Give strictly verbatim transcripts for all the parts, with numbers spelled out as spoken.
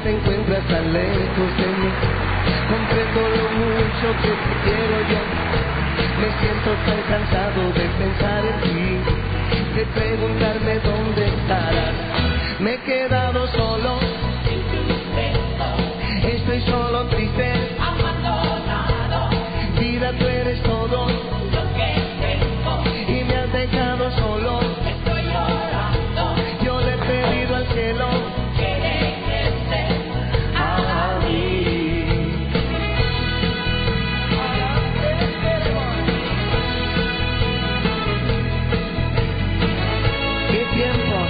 te encuentras tan lejos de mí. Comprendo lo mucho que te quiero yo. Me siento tan cansado de pensar en ti, de preguntarme dónde estarás. Me he quedado solo, estoy solo, triste, abandonado. Vida, tú eres todo lo que tengo y me has dejado solo. Estoy llorando, yo le he pedido al cielo que regrese a mí. ¿Qué tiempos?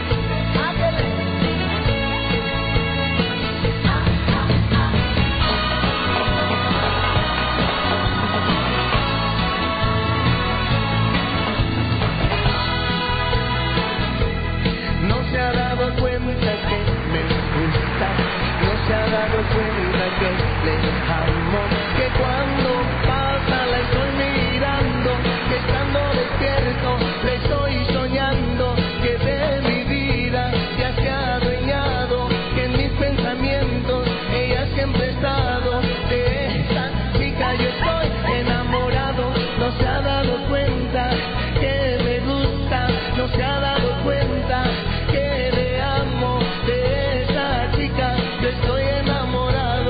Cuenta que le amo, que cuando pasa la estoy mirando, que estando despierto le estoy soñando, que de mi vida ya se ha adueñado, que en mis pensamientos ella siempre ha estado. De esa chica yo estoy enamorado, no se ha dado cuenta que me gusta, no se ha dado cuenta que le amo. De esa chica yo estoy enamorado.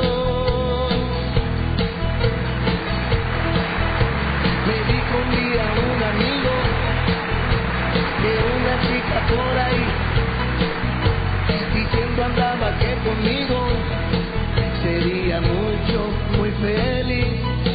Me dijo un día un amigo de una chica por ahí, diciendo andaba que conmigo sería mucho, muy feliz.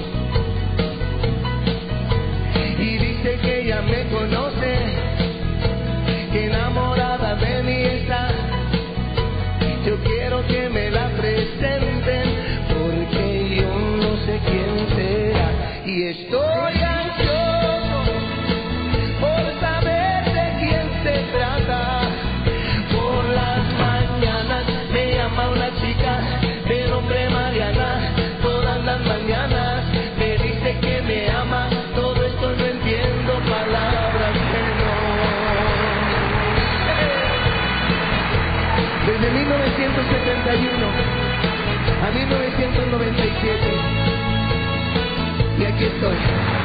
Y dice que ella me conoce, que enamorada de mí está. Yo quiero que me la presenten, porque yo no sé quién será. Y estoy ansioso por saber de quién se trata. Por las mañanas me llama una chica de nombre Mariana. Todas las mañanas me dice que me ama. Todo esto no entiendo, palabras que no. Desde mil novecientos setenta y uno a mil novecientos noventa y siete, y aquí estoy.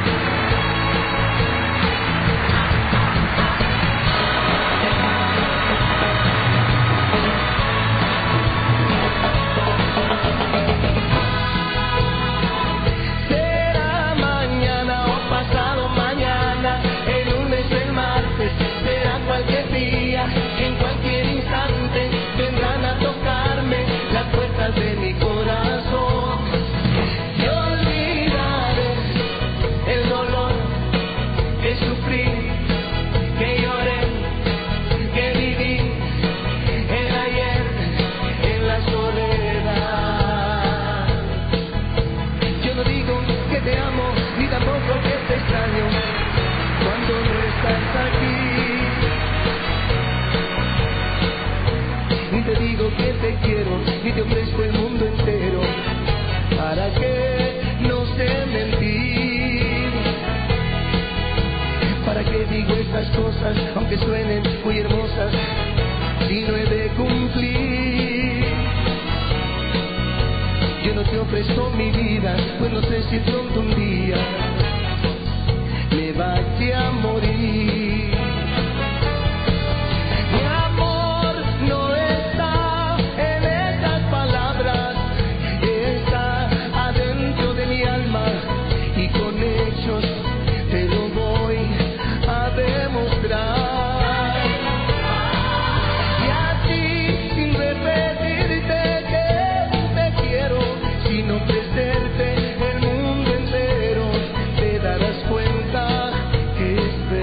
Será mañana o pasado mañana, el lunes, el martes, será cualquier día, en cualquier instante vendrán a tocarme las puertas de mi corazón. Y olvidaré el dolor que sufrí, que lloré, que viví el ayer en la soledad. Yo no digo que te amo, ni tampoco que te extraño cuando no estás aquí. Ni te digo que te quiero, ni te ofrezco el mundo entero. ¿Para qué? No sé mentir. ¿Para qué digo estas cosas, aunque suenen muy hermosas, si no he de cumplir? Yo no te ofrezco mi vida, pues no sé si pronto un día me vaya a morir. Mi amor no está en esas palabras, está adentro de mi alma, y con hechos te lo voy a demostrar. Y así, sin repetirte que te quiero, sin ofrecerte el mundo entero, te darás cuenta que es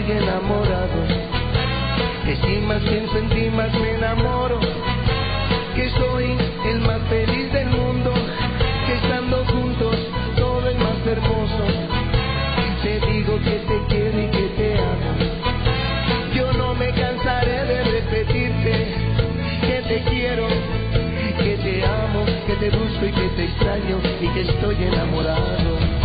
estoy enamorado. Que si más pienso en ti más me enamoro. Que soy el más feliz del mundo. Que estando juntos todo es más hermoso. Te digo que te quiero y que te amo. Yo no me cansaré de repetirte que te quiero, que te amo, que te busco y que te extraño y que estoy enamorado.